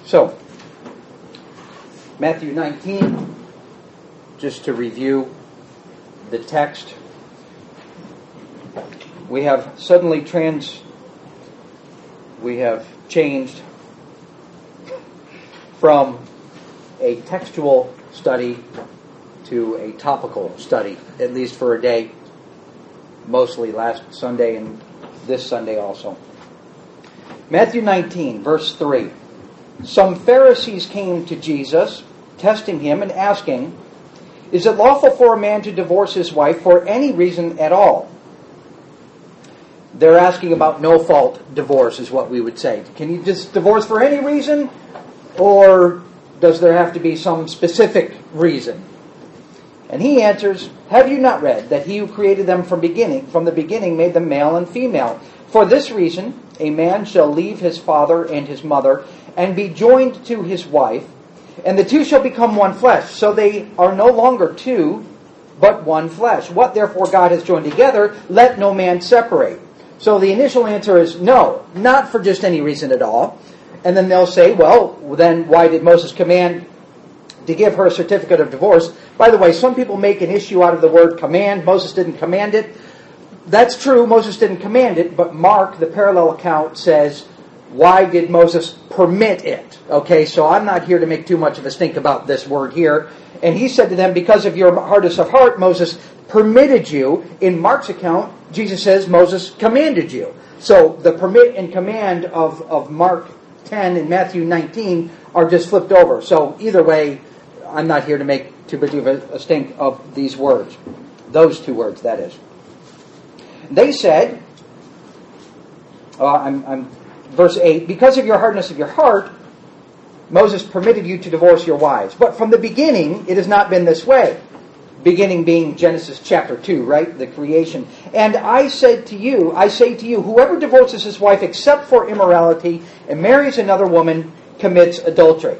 So, Matthew 19, just to review the text. We have changed from a textual study to a topical study, at least for a day, mostly last Sunday and this Sunday also. Matthew 19, verse 3. Some Pharisees came to Jesus, testing him and asking, "Is it lawful for a man to divorce his wife for any reason at all?" They're asking about no-fault divorce is what we would say. Can you just divorce for any reason? Or does there have to be some specific reason? And he answers, "Have you not read that he who created them from the beginning made them male and female? For this reason, a man shall leave his father and his mother and be joined to his wife, and the two shall become one flesh. So they are no longer two, but one flesh. What therefore God has joined together, let no man separate." So the initial answer is no, not for just any reason at all. And then they'll say, well, then why did Moses command to give her a certificate of divorce? By the way, some people make an issue out of the word command. Moses didn't command it. That's true, Moses didn't command it, but Mark, the parallel account, says, why did Moses permit it? Okay, so I'm not here to make too much of a stink about this word here. And he said to them, because of your hardness of heart, Moses permitted you. In Mark's account, Jesus says Moses commanded you. So the permit and command of Mark 10 and Matthew 19 are just flipped over. So either way, I'm not here to make too big of a stink of these words. Those two words, that is. They said, verse 8, because of your hardness of your heart, Moses permitted you to divorce your wives. But from the beginning, it has not been this way. Beginning being Genesis chapter 2, right? The creation. And I say to you, whoever divorces his wife except for immorality and marries another woman commits adultery.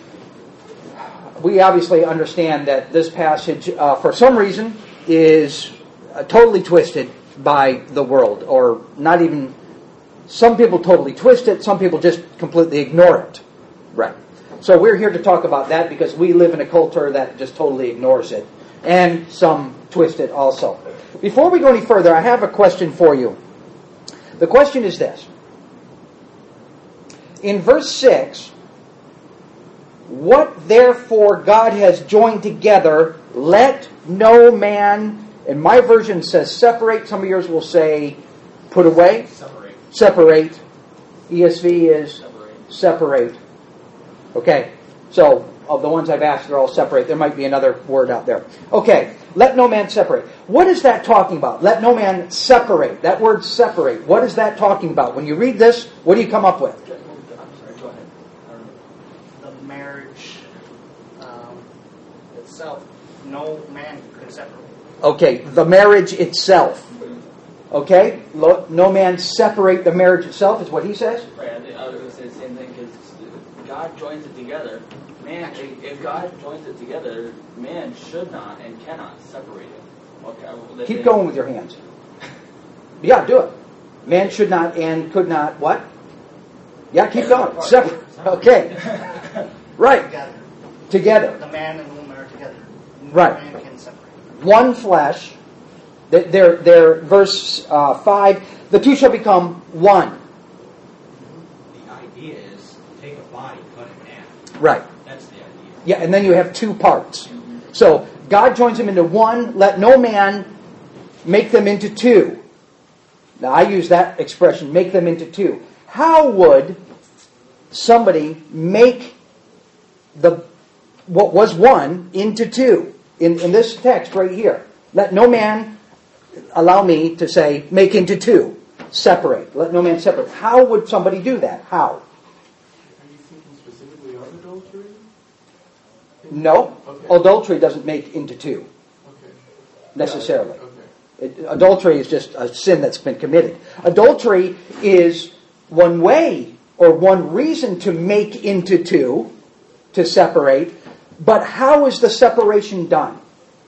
We obviously understand that this passage, for some reason, is totally twisted by the world. Or not even, some people totally twist it, some people just completely ignore it. Right. So we're here to talk about that because we live in a culture that just totally ignores it. And some twist it also. Before we go any further, I have a question for you. The question is this. In verse 6, what therefore God has joined together, let no man, and my version says separate, some of yours will say put away. Separate. ESV is separate. Okay, so of the ones I've asked, they're all separate. There might be another word out there. Okay, let no man separate. What is that talking about? Let no man separate. That word separate, what is that talking about? When you read this, what do you come up with? I'm sorry, go ahead. The marriage itself, no man could separate. Okay, the marriage itself. Okay, no man separate the marriage itself is what he says? Right, I was going to say the same thing because God joins it together. Man, if God joins it together, man should not and cannot separate it. Okay, keep going with your hands. Yeah, do it. Man should not and could not what? Yeah, keep going. Separate. Okay. Right. Together. The man and the woman are together. No right. Man can separate. One flesh. Their verse 5. The two shall become one. The idea is take a body, cut it in half. Right. That's the idea. Yeah, and then you have two parts. So God joins them into one. Let no man make them into two. Now I use that expression, make them into two. How would somebody make what was one into two? In this text right here. Let no man, allow me to say, make into two. Separate. Let no man separate. How would somebody do that? How? Are you thinking specifically of adultery? No. Okay. Adultery doesn't make into two. Okay. Necessarily. Okay. Adultery is just a sin that's been committed. Adultery is one way or one reason to make into two, to separate. But how is the separation done?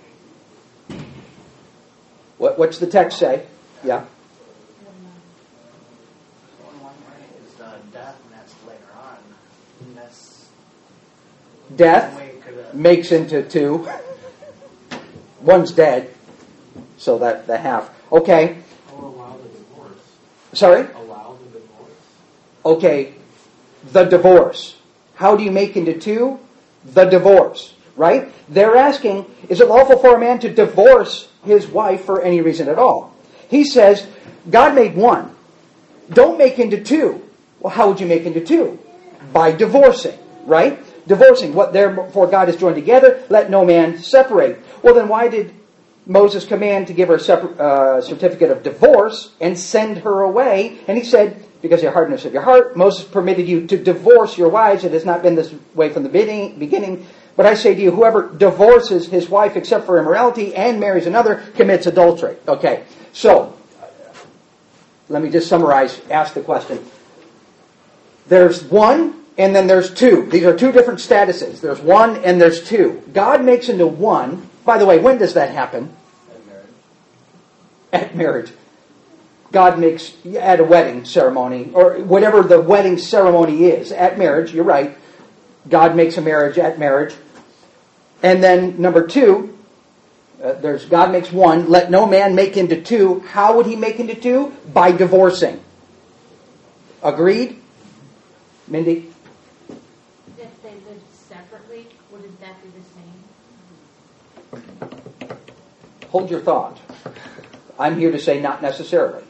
What's the text say? Yeah. One way is death, and that's later on. Mess. Death Way could have. makes into two. One's dead, so that the half. Okay, Or allow the divorce. sorry? Allow the divorce. Okay, the divorce. How do you make into two? The divorce, right? They're asking, is it lawful for a man to divorce his wife for any reason at all? He says, God made one. Don't make into two. Well, how would you make into two? By divorcing, right? Divorcing. What therefore God has joined together, let no man separate. Well, then why did Moses command to give her a certificate of divorce and send her away? And he said, because of the hardness of your heart, Moses permitted you to divorce your wives. It has not been this way from the beginning. But I say to you, whoever divorces his wife except for immorality and marries another commits adultery. Okay, so let me just summarize, ask the question. There's one and then there's two. These are two different statuses. There's one and there's two. God makes into one. By the way, when does that happen? At marriage. At marriage. God makes, at a wedding ceremony, or whatever the wedding ceremony is, at marriage, you're right. God makes a marriage at marriage. And then number two, there's God makes one, let no man make into two. How would he make into two? By divorcing. Agreed? Mindy? If they lived separately, wouldn't that be the same? Hold your thought. I'm here to say not necessarily.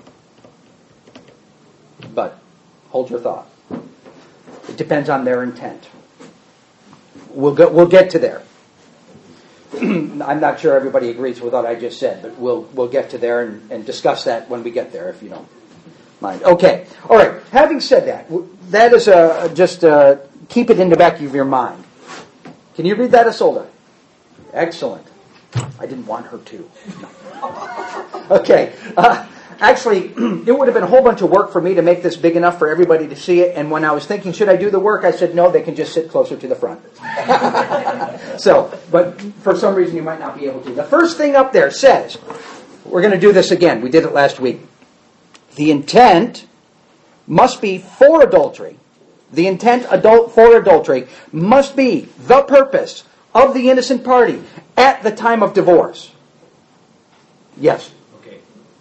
But hold your thought. It depends on their intent. We'll get to there. I'm not sure everybody agrees with what I just said, but we'll get to there and discuss that when we get there, if you don't mind. Okay. All right. Having said that, that is just keep it in the back of your mind. Can you read that, Isolde? Excellent. I didn't want her to. No. Okay. Actually, it would have been a whole bunch of work for me to make this big enough for everybody to see it. And when I was thinking, should I do the work? I said, no, they can just sit closer to the front. So, but for some reason you might not be able to. The first thing up there says, we're going to do this again. We did it last week. The intent must be for adultery. The intent for adultery must be the purpose of the innocent party at the time of divorce. Yes. Okay.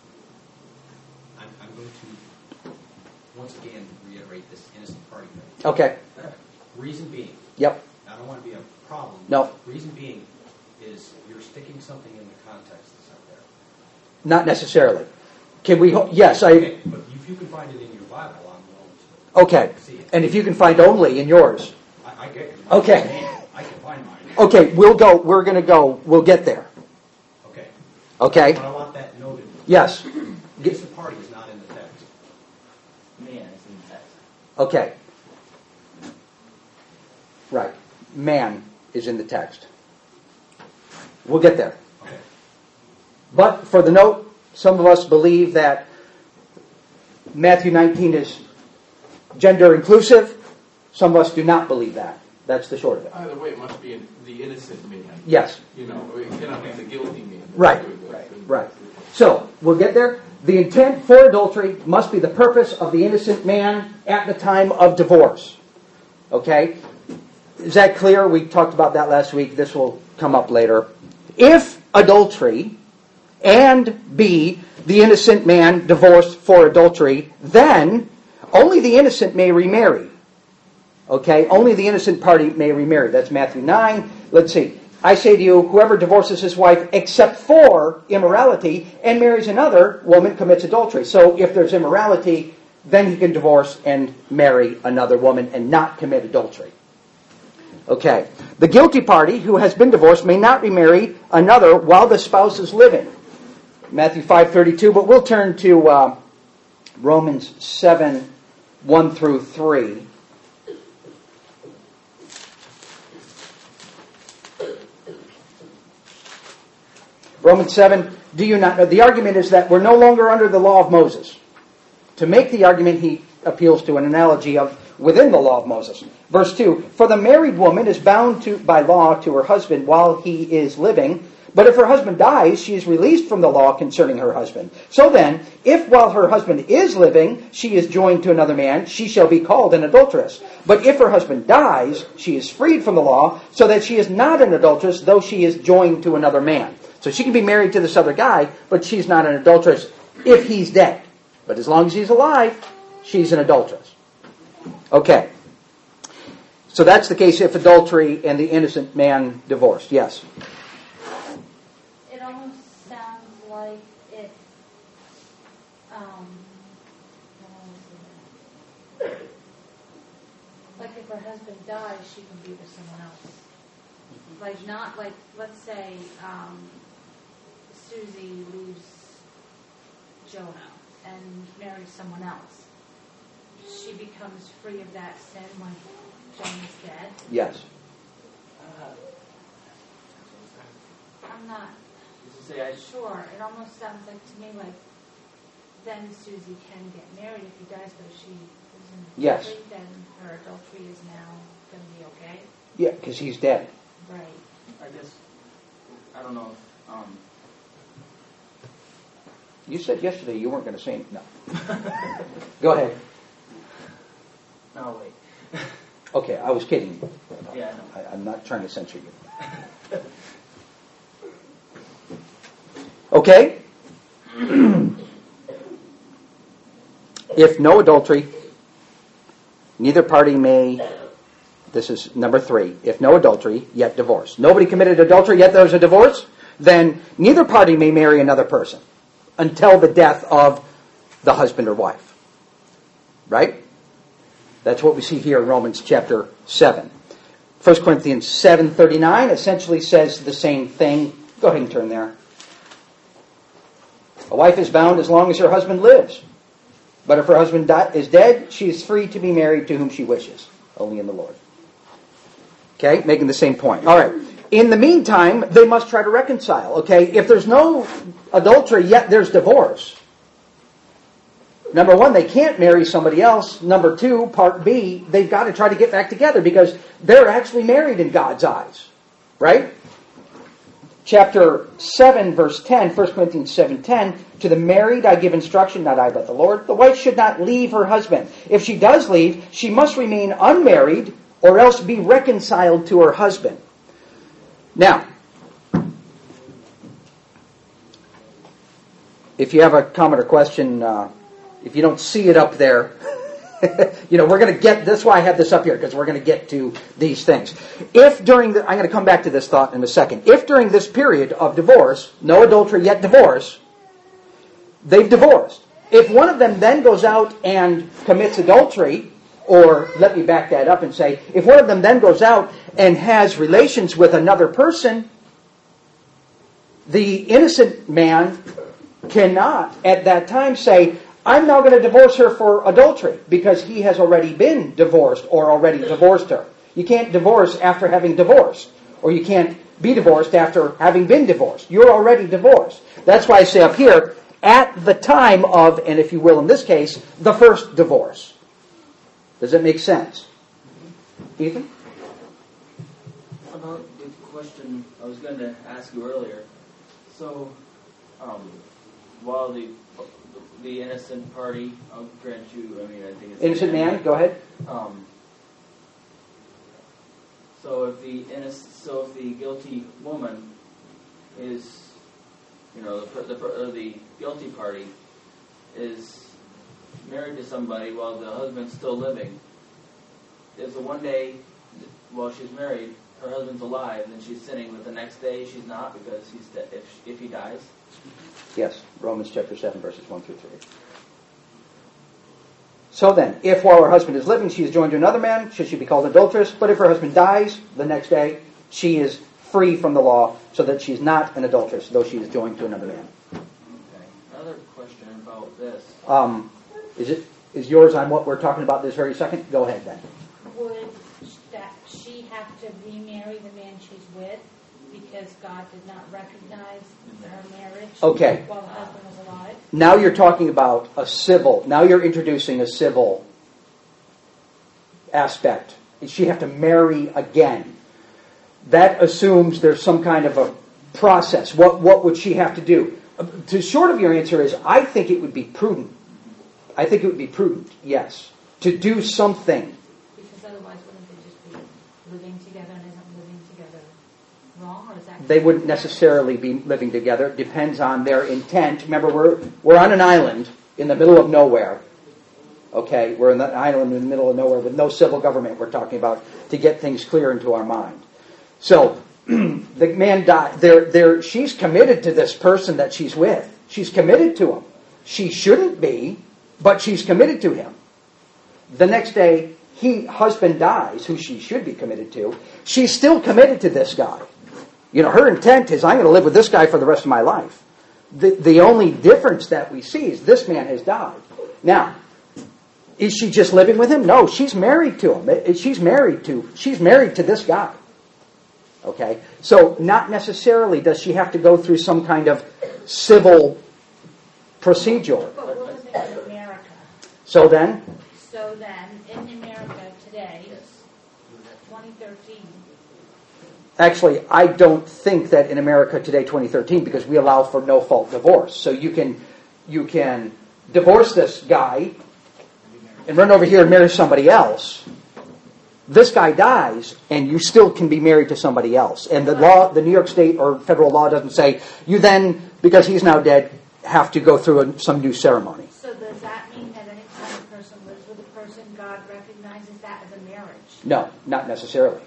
I'm going to once again reiterate this innocent party thing. Okay. Reason being, Yep. I don't want to be a problem. No. Reason being is you're sticking something in the context that's out there. Not necessarily. Can we? Yes, Okay, but if you can find it in your Bible, I'm willing to Okay. see it. And if you can find only in yours. I get it. Okay. I can find mine. Okay, we'll go. We're going to go. We'll get there. Okay. Okay? But I want that noted. Yes. Innocent party is not in the text. Man is in the text. Okay. Right. Man is in the text. We'll get there. Okay. But for the note, some of us believe that Matthew 19 is gender inclusive. Some of us do not believe that. That's the short of it. Either way, it must be the innocent man. Yes. You know, it cannot be the guilty man. Right. Right. So, we'll get there. The intent for adultery must be the purpose of the innocent man at the time of divorce. Okay? Is that clear? We talked about that last week. This will come up later. If adultery and B, the innocent man divorced for adultery, then only the innocent may remarry. Okay? Only the innocent party may remarry. That's Matthew 9. Let's see. I say to you, whoever divorces his wife except for immorality and marries another woman commits adultery. So if there's immorality, then he can divorce and marry another woman and not commit adultery. Okay. The guilty party who has been divorced may not remarry another while the spouse is living. Matthew 5:32, but we'll turn to Romans 7, 1 through 3. Romans 7, do you not know? The argument is that we're no longer under the law of Moses. To make the argument, he appeals to an analogy of within the law of Moses. Verse 2, for the married woman is bound by law to her husband while he is living, But if her husband dies, she is released from the law concerning her husband. So then, if while her husband is living, she is joined to another man, she shall be called an adulteress. But if her husband dies, she is freed from the law, so that she is not an adulteress, though she is joined to another man. So she can be married to this other guy, but she's not an adulteress if he's dead. But as long as he's alive, she's an adulteress. Okay. So that's the case if adultery and the innocent man divorced. Yes? It almost sounds like if, like if her husband dies, she can be with someone else. Like not like, let's say, Susie leaves Jonah and marries someone else. She becomes free of that sin when Jonah's dead. Yes. I'm not Say sure. It almost sounds like to me like then Susie can get married if he dies, but if she isn't Yes. married, then her adultery is now going to be okay. Yeah, because he's dead. Right. I guess, I don't know if, You said yesterday you weren't going to say anything. No. Go ahead. no, wait. Okay, I was kidding. Yeah, I know. I'm not trying to censor you. Okay? If no adultery, neither party may, this is number 3, if no adultery, yet divorce. Nobody committed adultery, yet there's a divorce, then neither party may marry another person until the death of the husband or wife. Right? That's what we see here in Romans chapter 7. 1 Corinthians 7:39 essentially says the same thing. Go ahead and turn there. A wife is bound as long as her husband lives. But if her husband is dead, she is free to be married to whom she wishes, only in the Lord. Okay, making the same point. All right. In the meantime, they must try to reconcile. Okay, if there's no adultery, yet there's divorce. Number 1, they can't marry somebody else. Number 2, part B, they've got to try to get back together because they're actually married in God's eyes. Right? Chapter 7, verse 10, 1 Corinthians 7:10, to the married I give instruction, not I but the Lord. The wife should not leave her husband. If she does leave, she must remain unmarried or else be reconciled to her husband. Now, if you have a comment or question, if you don't see it up there, we're going to get, that's why I have this up here, because we're going to get to these things. If during I'm going to come back to this thought in a second. If during this period of divorce, no adultery yet divorce, they've divorced. If one of them then goes out and commits adultery, or let me back that up and say, if one of them then goes out and has relations with another person, the innocent man cannot at that time say, I'm now going to divorce her for adultery because he has already been divorced or already divorced her. You can't divorce after having divorced, or you can't be divorced after having been divorced. You're already divorced. That's why I say up here, at the time of, and if you will in this case, the first divorce. Does it make sense? Ethan? About the question I was going to ask you earlier. So, while the innocent party, I'll grant you, I think it's... Innocent man, go ahead. So if the guilty woman is, the guilty party is married to somebody while the husband's still living, is the one day while she's married, her husband's alive, and she's sinning, but the next day she's not because he's dead, if he dies? Yes, Romans chapter 7, verses 1 through 3. So then, if while her husband is living she is joined to another man, should she be called adulteress? But if her husband dies the next day, she is free from the law, so that she's not an adulteress, though she is joined to another man. Okay. Another question about this. Is yours on what we're talking about this very second? Go ahead then. Would that she have to remarry the man she's with because God did not recognize her marriage Okay. while the husband was alive? Now you're talking about now you're introducing a civil aspect. Does she have to marry again? That assumes there's some kind of a process? What would she have to do? The short of your answer is, I think it would be prudent. I think it would be prudent, yes, to do something. Because otherwise, wouldn't they just be living together, and isn't living together wrong, or is that? They wouldn't necessarily be living together. It depends on their intent. Remember, we're on an island in the middle of nowhere. Okay, we're in an island in the middle of nowhere with no civil government. We're talking about to get things clear into our mind. So the man died. She's committed to this person that she's with. She's committed to him. She shouldn't be, but she's committed to him. The next day, husband dies, who she should be committed to. She's still committed to this guy. Her intent is, I'm going to live with this guy for the rest of my life. The only difference that we see is this man has died. Now, is she just living with him? No, she's married to him. She's married to this guy. Okay? So not necessarily does she have to go through some kind of civil procedure. But what was it in America? So then, in America today, 2013, actually, I don't think that in America today, 2013, because we allow for no-fault divorce. So you can divorce this guy and run over here and marry somebody else. This guy dies, and you still can be married to somebody else. And the New York State or federal law doesn't say you then, because he's now dead, have to go through some new ceremony. So does that mean that any time a person lives with a person, God recognizes that as a marriage? No, not necessarily.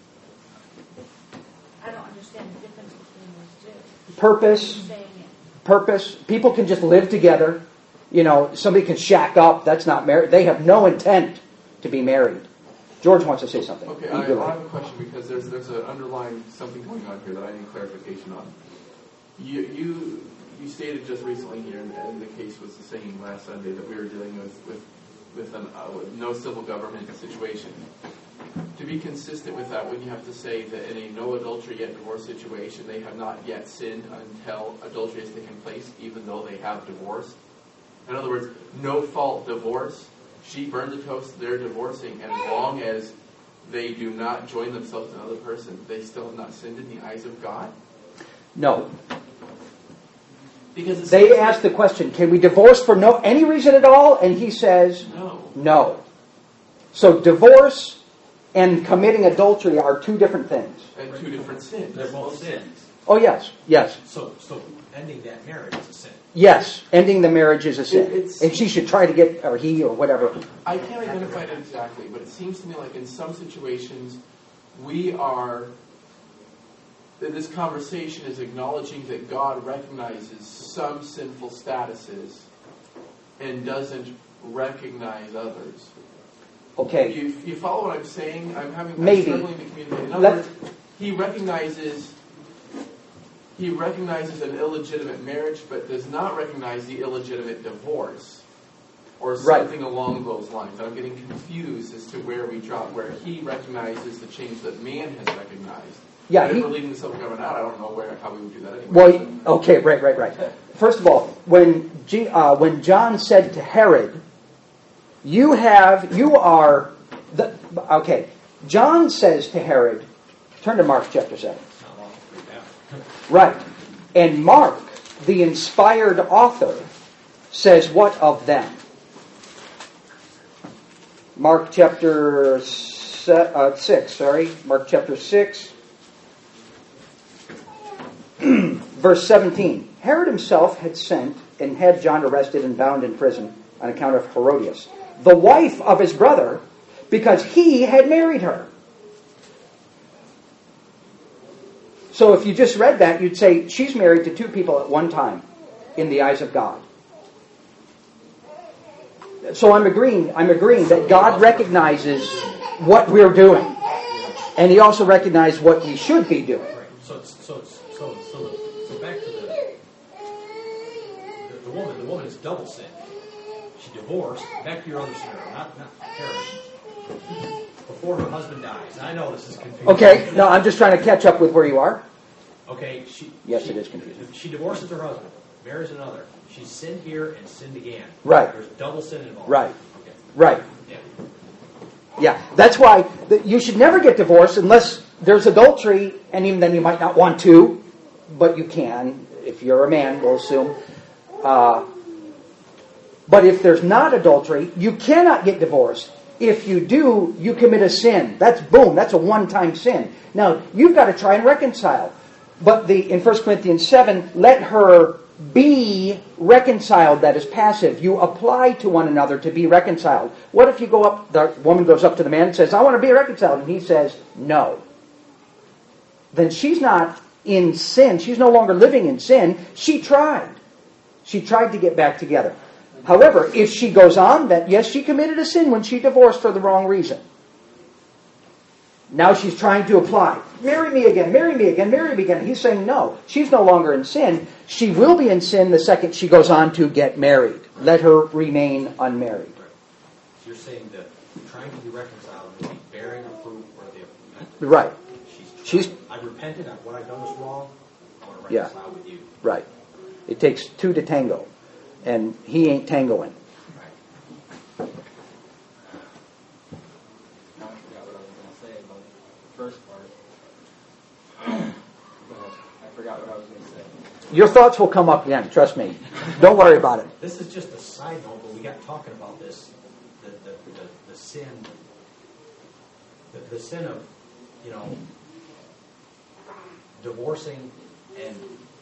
I don't understand the difference between those two. Purpose. People can just live together. Somebody can shack up. That's not married. They have no intent to be married. George wants to say something. Okay, I have a question because there's an underlying something going on here that I need clarification on. You stated just recently here, and the case was the same last Sunday, that we were dealing with no civil government situation. To be consistent with that, wouldn't you have to say that in a no adultery yet divorce situation, they have not yet sinned until adultery has taken place, even though they have divorced? In other words, no fault divorce. She burned the toast, they're divorcing, and as long as they do not join themselves to another person, they still have not sinned in the eyes of God? No. Because they asked the question, can we divorce for any reason at all? And he says, no. So divorce and committing adultery are two different things. And two different sins. They're both sins. Oh, yes. So ending that marriage is a sin. Yes, ending the marriage is a sin. And she should try to get, or he, or whatever. I can't identify it exactly, but it seems to me like in some situations, this conversation is acknowledging that God recognizes some sinful statuses and doesn't recognize others. Okay. You follow what I'm saying? I'm struggling to communicate. In other words, he recognizes an illegitimate marriage, but does not recognize the illegitimate divorce, or something along those lines. I'm getting confused as to where we drop, where he recognizes the change that man has recognized. Yeah, if we're leaving the civil government out, I don't know how we would do that anyway. Well, okay, right. First of all, when John said to Herod, John says to Herod, turn to Mark chapter 7. Right. And Mark, the inspired author, says what of them? Mark chapter 6, Mark chapter 6, verse 17. Herod himself had sent and had John arrested and bound in prison on account of Herodias, the wife of his brother, because he had married her. So if you just read that, you'd say she's married to two people at one time in the eyes of God. So I'm agreeing that God recognizes what we're doing. And he also recognizes what we should be doing. Right. So back to the woman. The woman is double sin. She divorced. Back to your other scenario, not Herod. Before her husband dies. And I know this is confusing. Okay, no, I'm just trying to catch up with where you are. Okay, Yes, it is confusing. She divorces her husband, marries another. She sinned here and sinned again. Right. There's double sin involved. Right. Okay. Right. Yeah. Yeah, that's why you should never get divorced unless there's adultery, and even then you might not want to. but you can, if you're a man, we'll assume. But if there's not adultery, you cannot get divorced. If you do, you commit a sin. That's a one-time sin. Now, you've got to try and reconcile. But in 1 Corinthians 7, let her be reconciled, that is passive. You apply to one another to be reconciled. What if the woman goes up to the man and says, I want to be reconciled, and he says, no. Then she's not in sin. She's no longer living in sin. She tried. She tried to get back together. However, if she goes on, that yes, she committed a sin when she divorced for the wrong reason. Now she's trying to apply. Marry me again, marry me again, marry me again. He's saying no. She's no longer in sin. She will be in sin the second she goes on to get married. Let her remain unmarried. Right. So you're saying that trying to be reconciled would be bearing a fruit worthy of repentance. Right. I've repented. What I've done was wrong. I want to reconcile with you. Right. It takes two to tango. And he ain't tangoing. Now I forgot what I was going to say about the first part. I forgot what I was going to say. Your thoughts will come up again, trust me. Don't worry about it. This is just a side note, but we got talking about this, the sin, the sin of, divorcing, and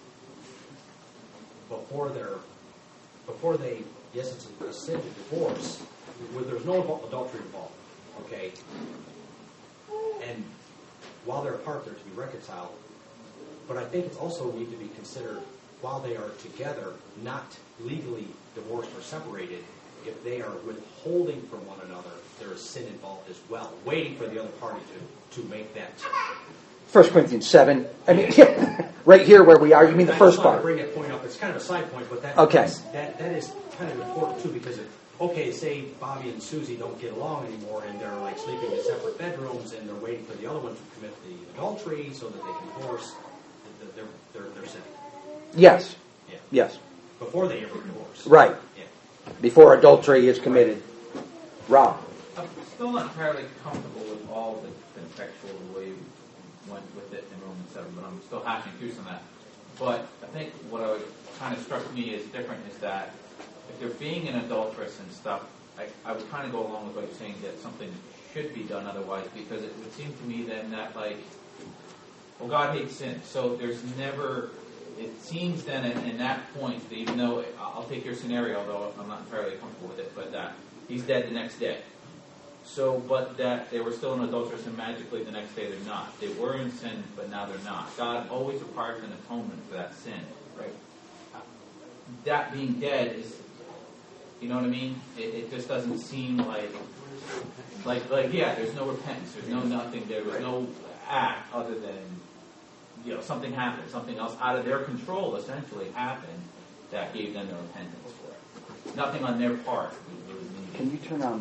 before they, yes, it's a sin to divorce, where there's no adultery involved, okay? And while they're apart, they're to be reconciled. But I think it's also need to be considered while they are together, not legally divorced or separated. If they are withholding from one another, there is sin involved as well, waiting for the other party to make that. 1 Corinthians 7. I mean, right here where we are, you mean the first I part. just want to bring that point up. It's kind of a side point, but that is kind of important too, because say Bobby and Susie don't get along anymore, and they're like sleeping in separate bedrooms, and they're waiting for the other one to commit the adultery so that they can divorce. They're sinning. Yes. Yeah. Yes. Before they ever divorce. Right. Yeah. Before adultery is committed. Rob. I'm still not entirely comfortable with all the contextual the way you went with it in Romans 7, but I'm still hashing through some of that. But I think what kind of struck me as different is that if they're being an adulteress and stuff, I would kind of go along with what you're saying, that something should be done otherwise, because it would seem to me then that, well, God hates sin. So there's never, it seems then in that point, that even though, I'll take your scenario, although I'm not entirely comfortable with it, but that he's dead the next day. So, but that they were still an adulteress, and magically the next day they're not. They were in sin, but now they're not. God always requires an atonement for that sin, right? That being dead is, you know what I mean? It just doesn't seem like yeah, there's no repentance, there's no nothing, there was no act other than, something happened, something else out of their control essentially happened that gave them the repentance for it. Nothing on their part was needed. Can you turn on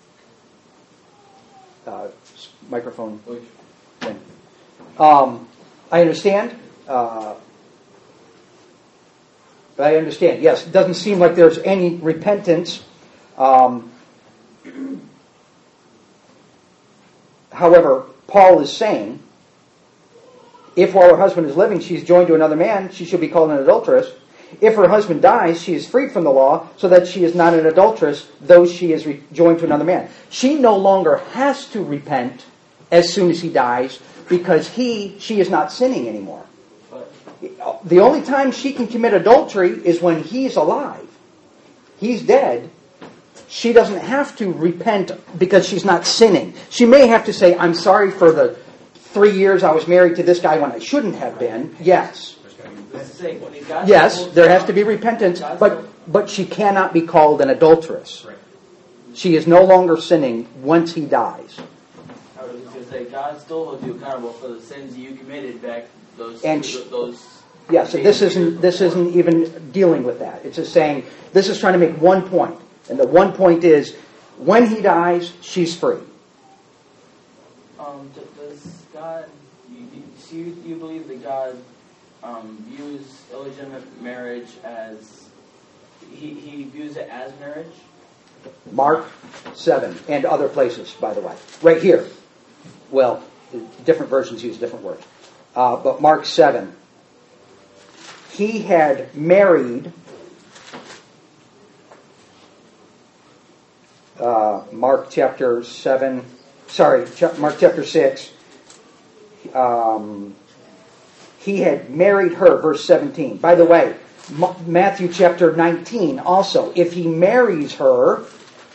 the microphone thing? I understand. Yes, it doesn't seem like there's any repentance. However, Paul is saying, if while her husband is living she is joined to another man, she shall be called an adulteress. If her husband dies, she is freed from the law, so that she is not an adulteress, though she is joined to another man. She no longer has to repent as soon as he dies, because she is not sinning anymore. The only time she can commit adultery is when he's alive. He's dead. She doesn't have to repent because she's not sinning. She may have to say, I'm sorry for the 3 years I was married to this guy when I shouldn't have been. Yes. Yes, there has to be repentance, but she cannot be called an adulteress. She is no longer sinning once he dies. I was just going to say, God still holds you accountable for the sins you committed back those. Yeah, so this isn't even dealing with that. It's just saying, this is trying to make one point. And the one point is, when he dies, she's free. Does God, you believe that God views illegitimate marriage as, he views it as marriage? Mark 7, and other places, by the way. Right here. Well, different versions use different words. But Mark 7, he had married Mark chapter 6. He had married her, verse 17. By the way, Matthew chapter 19 also. If he marries her,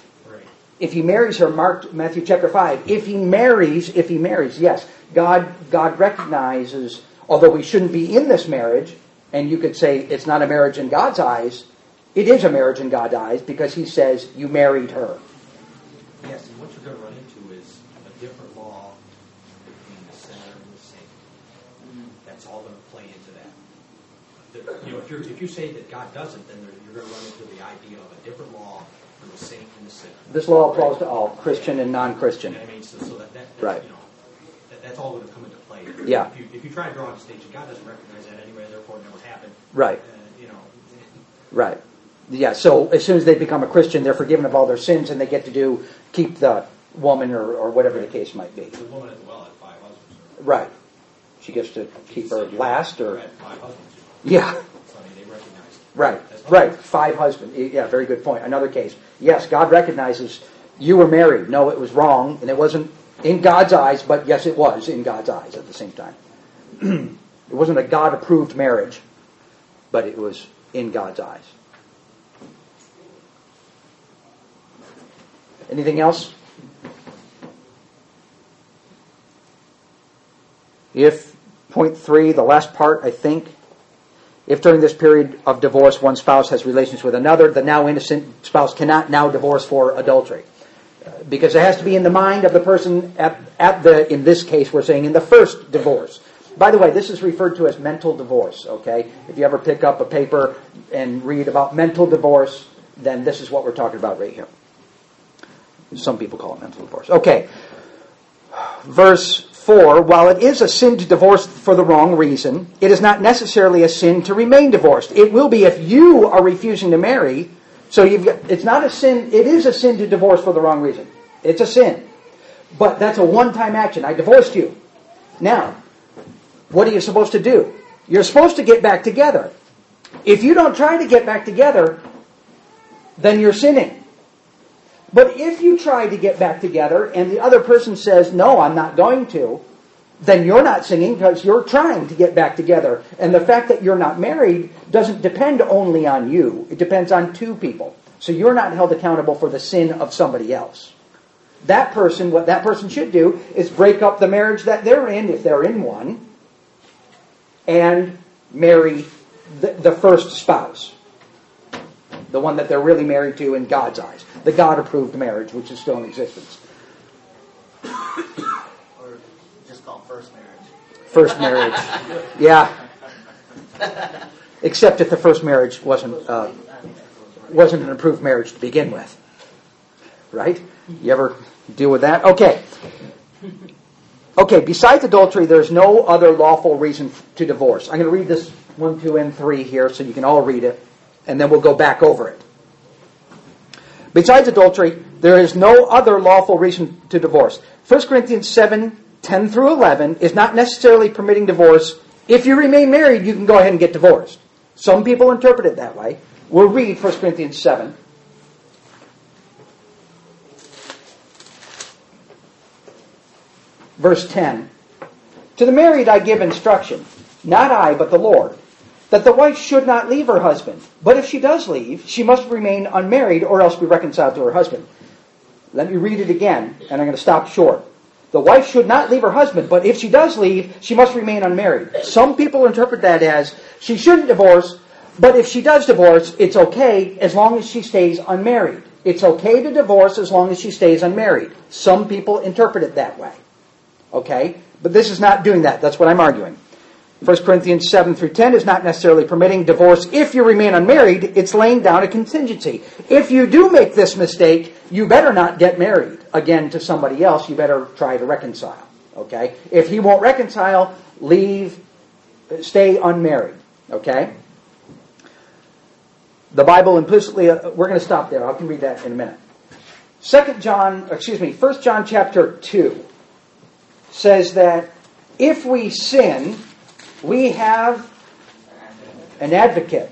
Matthew chapter 5, if he marries, yes, God recognizes, although we shouldn't be in this marriage, and you could say it's not a marriage in God's eyes, it is a marriage in God's eyes because he says you married her. Yes, and what you're going to run into is a different law between the sinner and the saint. That's all going to play into that. If you say that God doesn't, then you're going to run into the idea of a different law for the saint and the sinner. This law applies to all, Christian and non-Christian. I mean, so that right. That's all going to come into play. Yeah. If you try to draw a distinction, God doesn't recognize that anyway, therefore it never happened. Right. Right. Yeah, so as soon as they become a Christian, they're forgiven of all their sins and they get to keep the woman or whatever the case might be. The woman at the well had 5 husbands. Right. She gets to keep her last or... Had 5 husbands. Yeah. So, they recognized. Right. 5 husbands. Yeah, very good point. Another case. Yes, God recognizes you were married. No, it was wrong, and it wasn't in God's eyes, but yes, it was in God's eyes at the same time. It wasn't a God-approved marriage, but it was in God's eyes. Anything else? If, point 3, the last part, I think, if during this period of divorce one spouse has relations with another, the now innocent spouse cannot now divorce for adultery. Because it has to be in the mind of the person in this case we're saying, in the first divorce. By the way, this is referred to as mental divorce, okay? If you ever pick up a paper and read about mental divorce, then this is what we're talking about right here. Some people call it mental divorce. Okay. Verse 4, while it is a sin to divorce for the wrong reason, it is not necessarily a sin to remain divorced. It will be if you are refusing to marry. So it's not a sin. It is a sin to divorce for the wrong reason. It's a sin. But that's a one-time action. I divorced you. Now, what are you supposed to do? You're supposed to get back together. If you don't try to get back together, then you're sinning. But if you try to get back together and the other person says, no, I'm not going to, then you're not sinning because you're trying to get back together. And the fact that you're not married doesn't depend only on you. It depends on 2 people. So you're not held accountable for the sin of somebody else. That person, what that person should do is break up the marriage that they're in, if they're in one, and marry the first spouse. The one that they're really married to in God's eyes. The God-approved marriage, which is still in existence. Or just called first marriage. First marriage. Yeah. Except if the first marriage wasn't an approved marriage to begin with. Right? You ever deal with that? Okay. Okay, besides adultery, there's no other lawful reason to divorce. I'm going to read this 1, 2, and 3 here so you can all read it. And then we'll go back over it. Besides adultery, there is no other lawful reason to divorce. 1 Corinthians 7, 10 through 11 is not necessarily permitting divorce. If you remain married, you can go ahead and get divorced. Some people interpret it that way. We'll read 1 Corinthians 7. Verse 10. To the married I give instruction, not I, but the Lord, that the wife should not leave her husband. But if she does leave, she must remain unmarried or else be reconciled to her husband. Let me read it again, and I'm going to stop short. The wife should not leave her husband, but if she does leave, she must remain unmarried. Some people interpret that as she shouldn't divorce, but if she does divorce, it's okay as long as she stays unmarried. It's okay to divorce as long as she stays unmarried. Some people interpret it that way. Okay? But this is not doing that. That's what I'm arguing. 1 Corinthians 7 through 10 is not necessarily permitting divorce if you remain unmarried. It's laying down a contingency. If you do make this mistake, you better not get married again to somebody else. You better try to reconcile. Okay? If he won't reconcile, leave, stay unmarried. Okay? The Bible implicitly, we're going to stop there. I can read that in a minute. 1 John chapter 2 says that if we sin, we have an advocate.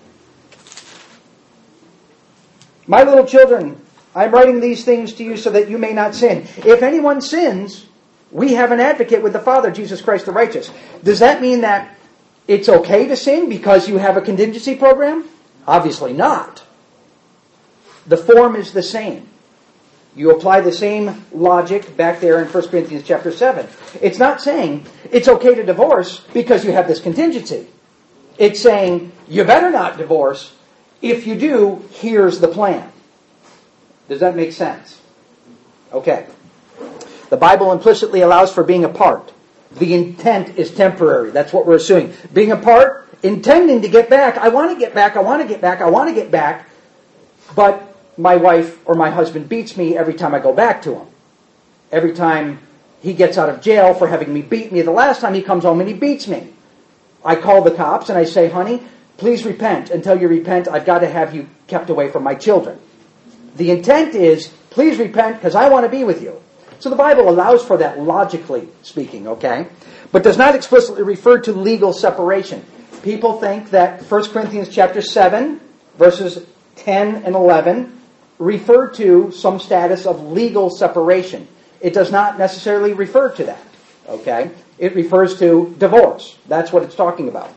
My little children, I'm writing these things to you so that you may not sin. If anyone sins, we have an advocate with the Father, Jesus Christ the righteous. Does that mean that it's okay to sin because you have a contingency program? Obviously not. The form is the same. You apply the same logic back there in 1 Corinthians chapter 7. It's not saying it's okay to divorce because you have this contingency. It's saying you better not divorce. If you do, here's the plan. Does that make sense? Okay. The Bible implicitly allows for being apart. The intent is temporary. That's what we're assuming. Being apart, intending to get back. I want to get back, I want to get back, I want to get back. But my wife or my husband beats me every time I go back to him. Every time he gets out of jail for having me beat me. The last time he comes home and he beats me. I call the cops and I say, honey, please repent. Until you repent, I've got to have you kept away from my children. The intent is, please repent because I want to be with you. So the Bible allows for that logically speaking, okay? But does not explicitly refer to legal separation. People think that 1 Corinthians chapter 7, verses 10 and 11, refer to some status of legal separation. It does not necessarily refer to that, okay? It refers to divorce. That's what it's talking about.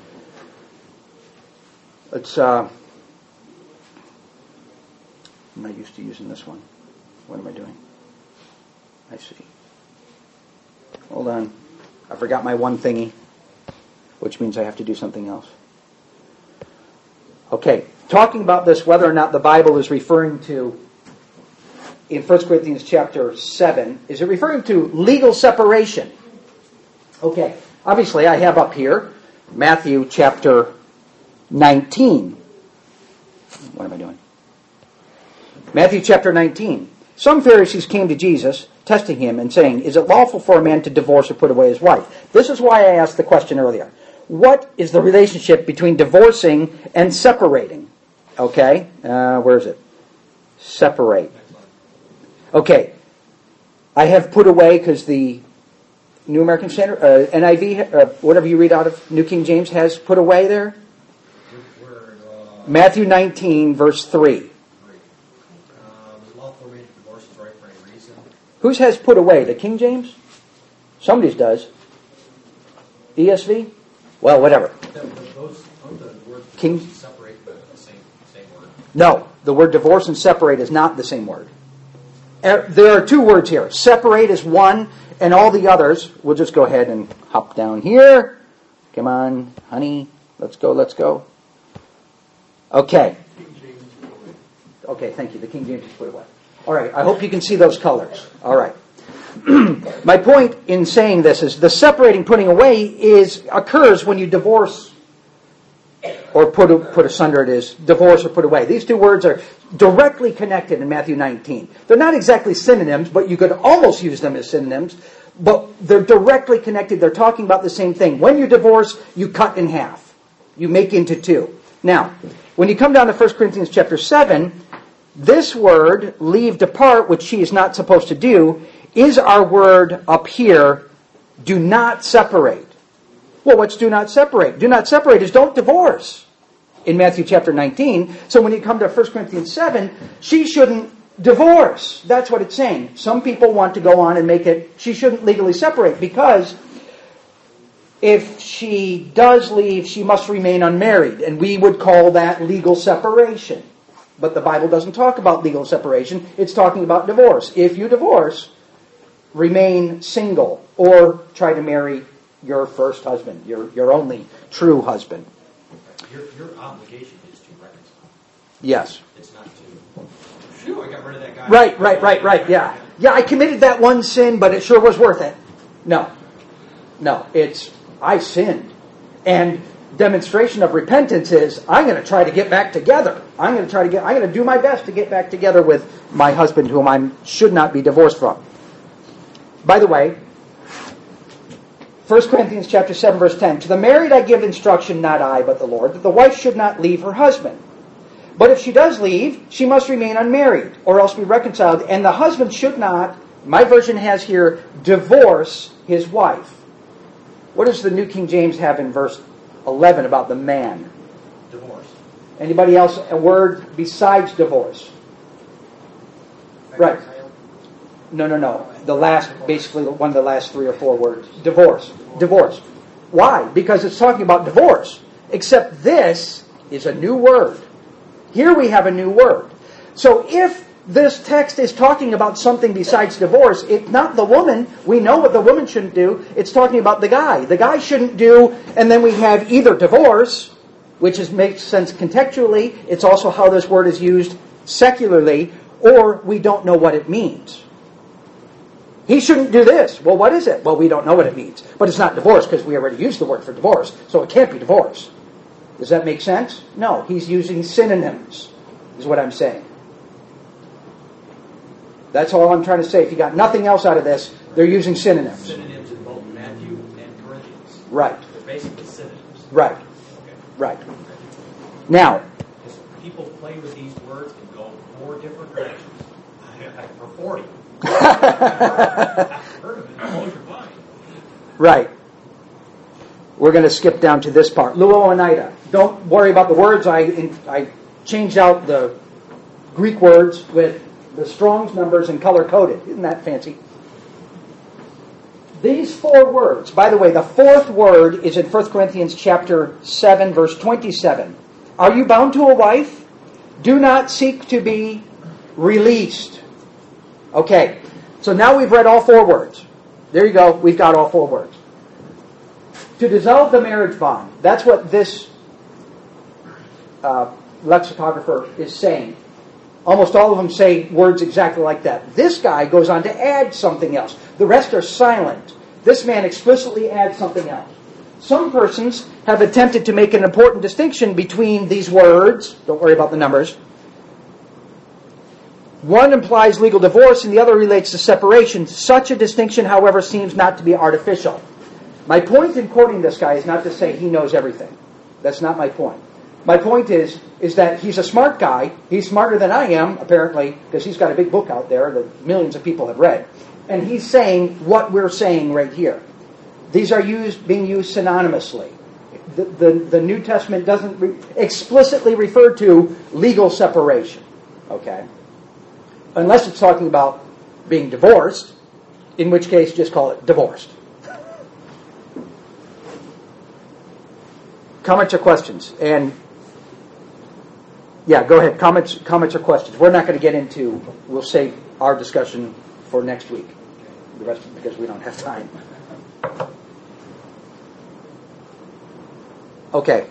I'm not used to using this one. What am I doing? I see. Hold on. I forgot my one thingy, which means I have to do something else. Okay. Talking about this, whether or not the Bible is referring to, in 1 Corinthians chapter 7, is it referring to legal separation? Okay. Obviously, I have up here Matthew chapter 19. What am I doing? Matthew chapter 19. Some Pharisees came to Jesus, testing him and saying, is it lawful for a man to divorce or put away his wife? This is why I asked the question earlier. What is the relationship between divorcing and separating? Okay, where is it? Separate. Okay, I have put away because the New American Standard, NIV, whatever you read out of New King James has put away there. Matthew 19, verse 3. Whose has put away? The King James? Somebody's does. ESV? Well, whatever. King. Separate the same word. No, the word divorce and separate is not the same word. There are two words here. Separate is one, and all the others. We'll just go ahead and hop down here. Come on, honey. Let's go. Okay. Okay, thank you. The King James is put away. All right, I hope you can see those colors. All right. My point in saying this is the separating, putting away occurs when you divorce or put asunder. It is divorce or put away. These two words are directly connected in Matthew 19. They're not exactly synonyms, but you could almost use them as synonyms. But they're directly connected. They're talking about the same thing. When you divorce, you cut in half. You make into two. Now, when you come down to 1 Corinthians chapter 7, this word, leave, depart, which she is not supposed to do, is our word up here, do not separate. Well, what's do not separate? Do not separate is don't divorce in Matthew chapter 19. So when you come to 1 Corinthians 7, she shouldn't divorce. That's what it's saying. Some people want to go on and make it, she shouldn't legally separate because if she does leave, she must remain unmarried. And we would call that legal separation. But the Bible doesn't talk about legal separation. It's talking about divorce. If you divorce, remain single or try to marry your first husband, your only true husband. Your obligation is to reconcile. Yes. It's not to, phew, I got rid of that guy. Right, yeah. Yeah, I committed that one sin, but it sure was worth it. No, it's, I sinned. And demonstration of repentance is, I'm going to try to get back together. I'm going to do my best to get back together with my husband, whom I should not be divorced from. By the way, 1 Corinthians chapter 7, verse 10, to the married I give instruction, not I, but the Lord, that the wife should not leave her husband. But if she does leave, she must remain unmarried, or else be reconciled. And the husband should not, my version has here, divorce his wife. What does the New King James have in verse 11 about the man. Divorce. Anybody else a word besides divorce? Right. No. The last, basically one of the last 3 or 4 words. Divorce. Divorce. Why? Because it's talking about divorce. Except this is a new word. Here we have a new word. So if this text is talking about something besides divorce, it's not the woman. We know what the woman shouldn't do. It's talking about the guy. The guy shouldn't do, and then we have either divorce, which makes sense contextually. It's also how this word is used secularly, or we don't know what it means. He shouldn't do this. Well, what is it? Well, we don't know what it means. But it's not divorce because we already used the word for divorce, so it can't be divorce. Does that make sense? No, he's using synonyms, is what I'm saying. That's all I'm trying to say. If you got nothing else out of this, they're using synonyms. Synonyms in both Matthew and Corinthians. Right. They're basically synonyms. Right. Okay. Right. Now, Because people play with these words and go 4 different directions. For 40. I've heard of it. It blows your mind. right. We're going to skip down to this part. Luoinaida. Don't worry about the words. I changed out the Greek words with the Strong's numbers and color-coded. Isn't that fancy? These 4 words, by the way, the 4th word is in 1 Corinthians chapter 7, verse 27. Are you bound to a wife? Do not seek to be released. Okay, so now we've read all 4 words. There you go, we've got all 4 words. To dissolve the marriage bond, that's what this lexicographer is saying. Almost all of them say words exactly like that. This guy goes on to add something else. The rest are silent. This man explicitly adds something else. Some persons have attempted to make an important distinction between these words. Don't worry about the numbers. One implies legal divorce and the other relates to separation. Such a distinction, however, seems not to be artificial. My point in quoting this guy is not to say he knows everything. That's not my point. My point is that he's a smart guy. He's smarter than I am, apparently, because he's got a big book out there that millions of people have read. And he's saying what we're saying right here. These are being used synonymously. The New Testament doesn't explicitly refer to legal separation. Okay? Unless it's talking about being divorced, in which case just call it divorced. Comments or questions? And yeah, go ahead. Comments or questions? We're not going to get into, we'll save our discussion for next week. The rest because we don't have time. Okay.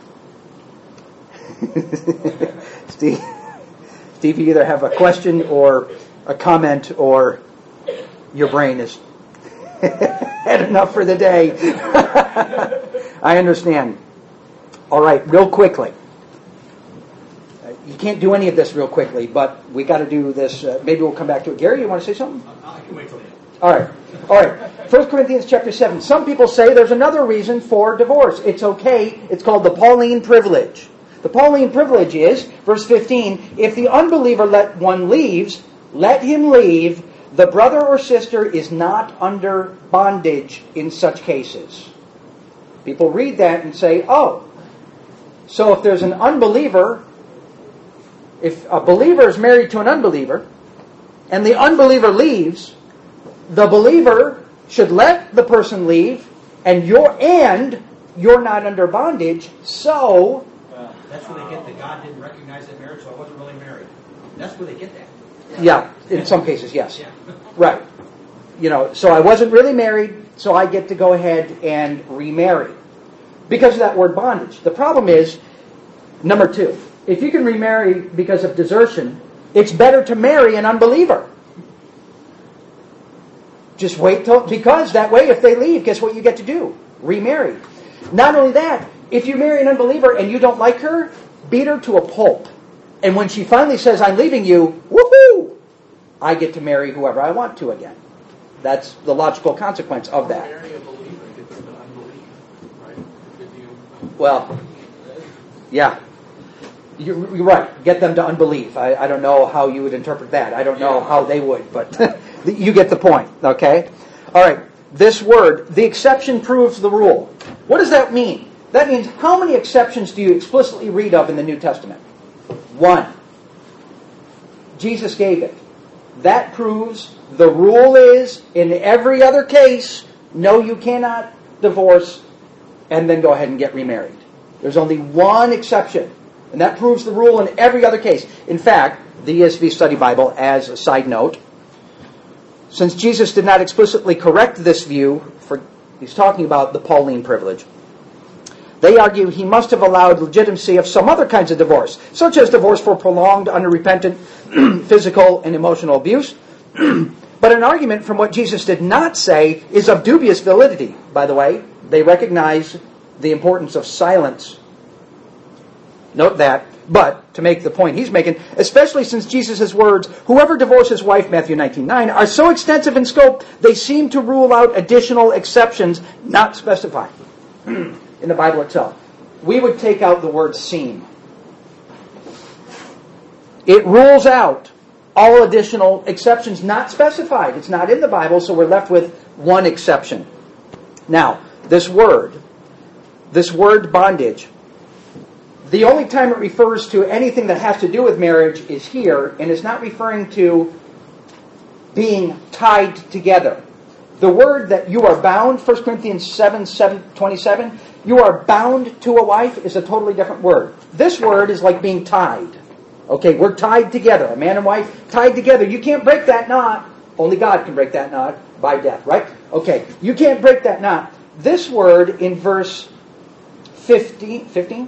Steve, you either have a question or a comment or your brain is had enough for the day. I understand. All right, real quickly. You can't do any of this real quickly, but we got to do this. Maybe we'll come back to it. Gary, you want to say something? I can wait till the end. All right. 1 Corinthians chapter 7. Some people say there's another reason for divorce. It's okay. It's called the Pauline privilege. The Pauline privilege is, verse 15, if the unbeliever let him leave. The brother or sister is not under bondage in such cases. People read that and say, oh, so if there's an unbeliever, if a believer is married to an unbeliever, and the unbeliever leaves, the believer should let the person leave, and you're not under bondage, so... That's where they get that God didn't recognize that marriage, so I wasn't really married. That's where they get that. Yeah, in some cases, yes. Yeah. Right. So I wasn't really married, so I get to go ahead and remarry. Because of that word bondage. The problem is, number 2, if you can remarry because of desertion, it's better to marry an unbeliever. Just wait because that way if they leave, guess what you get to do? Remarry. Not only that, if you marry an unbeliever and you don't like her, beat her to a pulp. And when she finally says, I'm leaving you, woohoo! I get to marry whoever I want to again. That's the logical consequence of that. Marry a believer and get them to unbelief, right? If you- Well, yeah. You're right. Get them to unbelief. I don't know how you would interpret that. I don't know how they would, but you get the point, okay? All right. This word, the exception proves the rule. What does that mean? That means how many exceptions do you explicitly read of in the New Testament? 1. Jesus gave it. That proves the rule is, in every other case, no, you cannot divorce and then go ahead and get remarried. There's only one exception. And that proves the rule in every other case. In fact, the ESV Study Bible, as a side note, since Jesus did not explicitly correct this view, he's talking about the Pauline privilege, they argue he must have allowed legitimacy of some other kinds of divorce, such as divorce for prolonged, unrepentant physical and emotional abuse. But an argument from what Jesus did not say is of dubious validity. By the way, they recognize the importance of silence. Note that. But, to make the point he's making, especially since Jesus' words, whoever divorces his wife, Matthew 19:9, are so extensive in scope, they seem to rule out additional exceptions not specified in the Bible itself. We would take out the word seem. It rules out all additional exceptions not specified. It's not in the Bible, so we're left with one exception. Now, this word bondage, the only time it refers to anything that has to do with marriage is here, and it's not referring to being tied together. The word that you are bound, 1 Corinthians 7:27, you are bound to a wife is a totally different word. This word is like being tied. Okay, we're tied together. A man and wife tied together. You can't break that knot. Only God can break that knot by death, right? Okay, you can't break that knot. This word in verse 15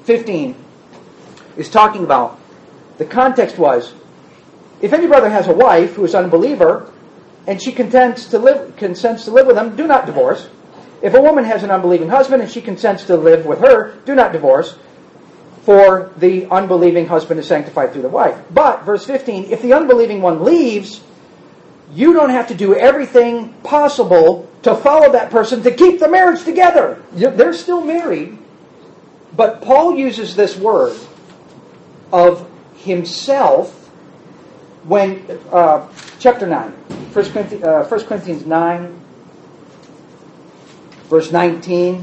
is talking about, the context was, if any brother has a wife who is an unbeliever and she consents to live with them, do not divorce. If a woman has an unbelieving husband and she consents to live with her, do not divorce, for the unbelieving husband is sanctified through the wife. But, verse 15, if the unbelieving one leaves, you don't have to do everything possible to follow that person to keep the marriage together. They're still married. But Paul uses this word of himself when, chapter 9, 1 Corinthians 9, verse 19.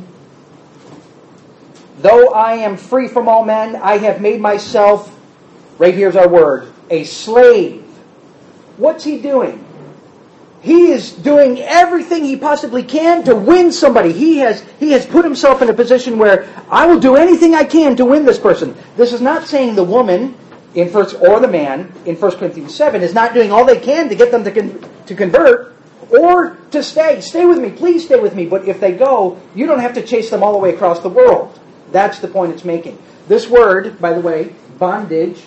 Though I am free from all men, I have made myself, right here's our word, a slave. What's he doing? He is doing everything he possibly can to win somebody. He has put himself in a position where I will do anything I can to win this person. This is not saying the woman or the man in 1 Corinthians 7 is not doing all they can to get them to convert or to stay. Stay with me. Please stay with me. But if they go, you don't have to chase them all the way across the world. That's the point it's making. This word, by the way, bondage,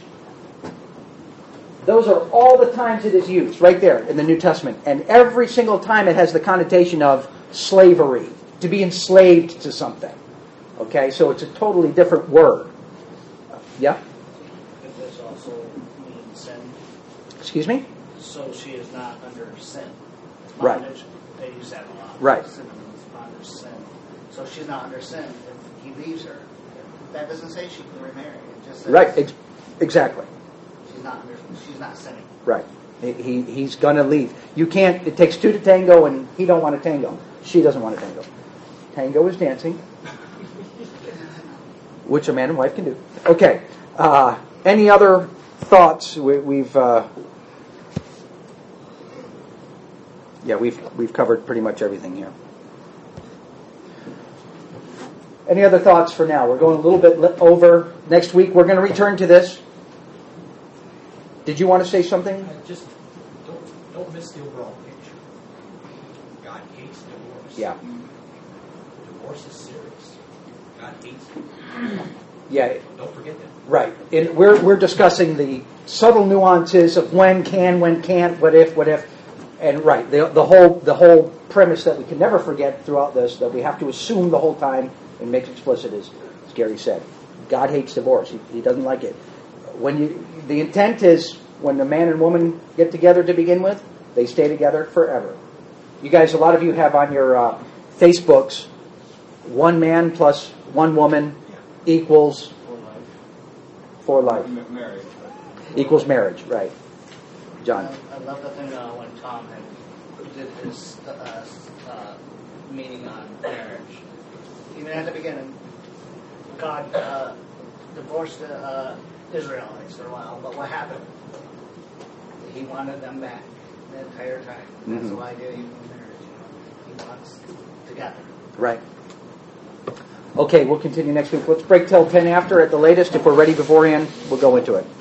those are all the times it is used, right there in the New Testament. And every single time it has the connotation of slavery, to be enslaved to something. Okay, so it's a totally different word. Yeah? If this also means sin. Excuse me? So she is not under sin. Right. Bondage, they use that a lot. Right. Synonyms, bondage, sin. So she's not under sin if he leaves her. That doesn't say she can remarry. It just says Right, exactly. She's not sinning. Right. He's going to leave. You can't, it takes two to tango, and he don't want to tango. She doesn't want to tango. Tango is dancing, which a man and wife can do. Okay. Any other thoughts? We've covered pretty much everything here. Any other thoughts for now? We're going a little bit over. Next week we're going to return to this. Did you want to say something? Just don't miss the overall picture. God hates divorce. Yeah. Divorce is serious. God hates it. Yeah. Don't forget that. Right. We're discussing the subtle nuances of when can, when can't, what if, and right. The whole premise that we can never forget throughout this, that we have to assume the whole time and make explicit, as Gary said. God hates divorce. He doesn't like it. The intent is when the man and woman get together to begin with, they stay together forever. You guys, a lot of you have on your Facebooks, one man plus one woman equals for life. Marriage. Equals marriage, right. John. I love the thing when Tom did his meaning on marriage. Even at the beginning, God divorced the Israelites for a while, but what happened? He wanted them back the entire time. That's Mhm. the idea of human marriage. He wants together. Right. Okay, we'll continue next week. Let's break till 10 after at the latest. If we're ready beforehand, we'll go into it.